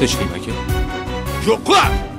chiqing aka. Yo'qla.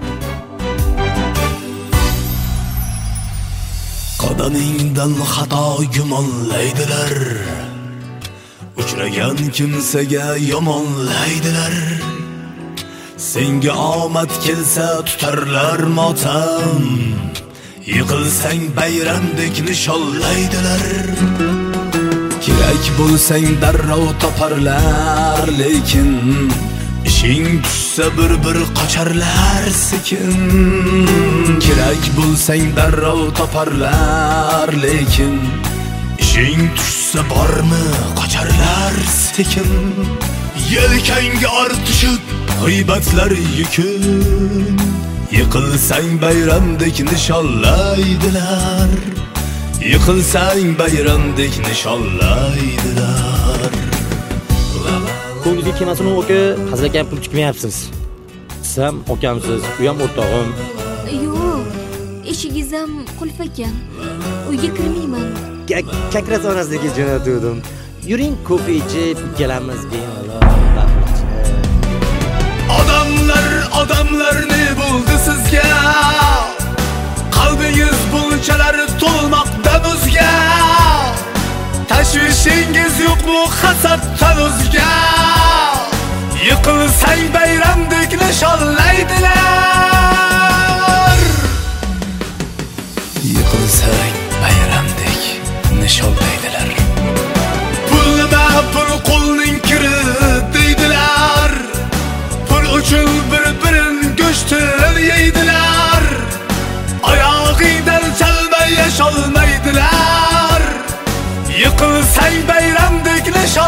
Qadamingdan xato gumonlaydilar. Uchragan kimsaga yomonlaydilar. Senga omad kelsa tutarlar motam. Yiqilsang bayramdek nishonlaydilar. Kerak bo'lsang darrov toparlar, lekin ishing tushsa bir qocharlar sekin. Kerak bo'lsang darrov toparlar, lekin ishing tushsa bormi qocharlar sekin. Yelkangga ortishib g'iybatlar yukin. Yiqilsang bayramdek nishonlaydilar. Yiqilsang bayramdek nishonlaydilar. Ko'ngilga kelmasin aka, hazilakam pul chiqmayapsiz. Siz ham okamsiz, u ham o'rtog'im. Yo'q, eshigingiz ham qulf ekan. Uyga kirmayman. Kakras onasiga jo'natdim. Yuring ko'pi ichib, ikkalamiz bemalol bahorchi. Odamlar ne bo'ldi sizga? Qalbingiz bunchalar to'lmoqda muzga. Tashvishingiz yo'qmi hasaddan o'zga? Yiqilsang bayramdek nishonlaydilar. Yiqilsang bayramdek nishonlaydilar. Pulma pul qo'lning kiri deydilar. Pul uchun bir-birin go'shtin yeydilar. Oyog'idan chalmay yasholmaydilar. Yiqilsang bayramdek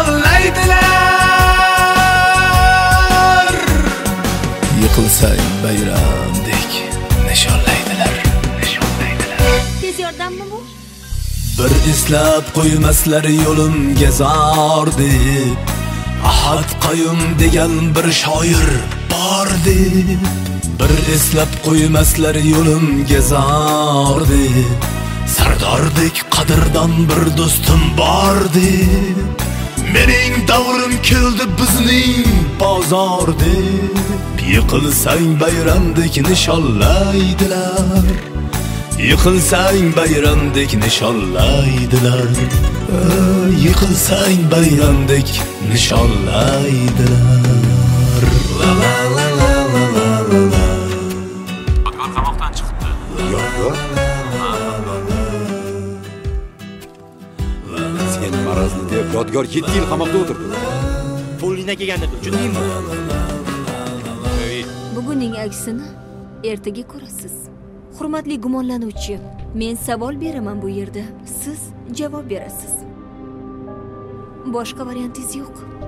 nishonlaydilar. Yiqilsang bayramdek nishonlaydilar. Tez yordammi bu? Bir eslab qo'ymaslar yo'limga zor deb. Ahad Qayum degan bir shoir bor deb. Bir eslab qo'ymaslar yo'limga zor deb. Sardordek qadrdon bir do'stim bor deb. Mening davrim keldi bizning bozor deb. Yiqilsang bayramdek nishonlaydilar. Yiqilsang bayramdek nishonlaydilar. Yiqilsang bayramdek nishonlaydilar. La la la la la la la. Yodgor qamoqdan chiqibdi. Yo'q. Sen marazli deb Yodgor 7 yil qamoqda o'tirdi. Qo'lingdan kelganda tushundingmi? Bugunning aksini ertaga ko'rasiz. Hurmatli gumonlanuvchi, men savol beraman bu yerda. Siz javob berasiz. Boshqa variantingiz yo'q.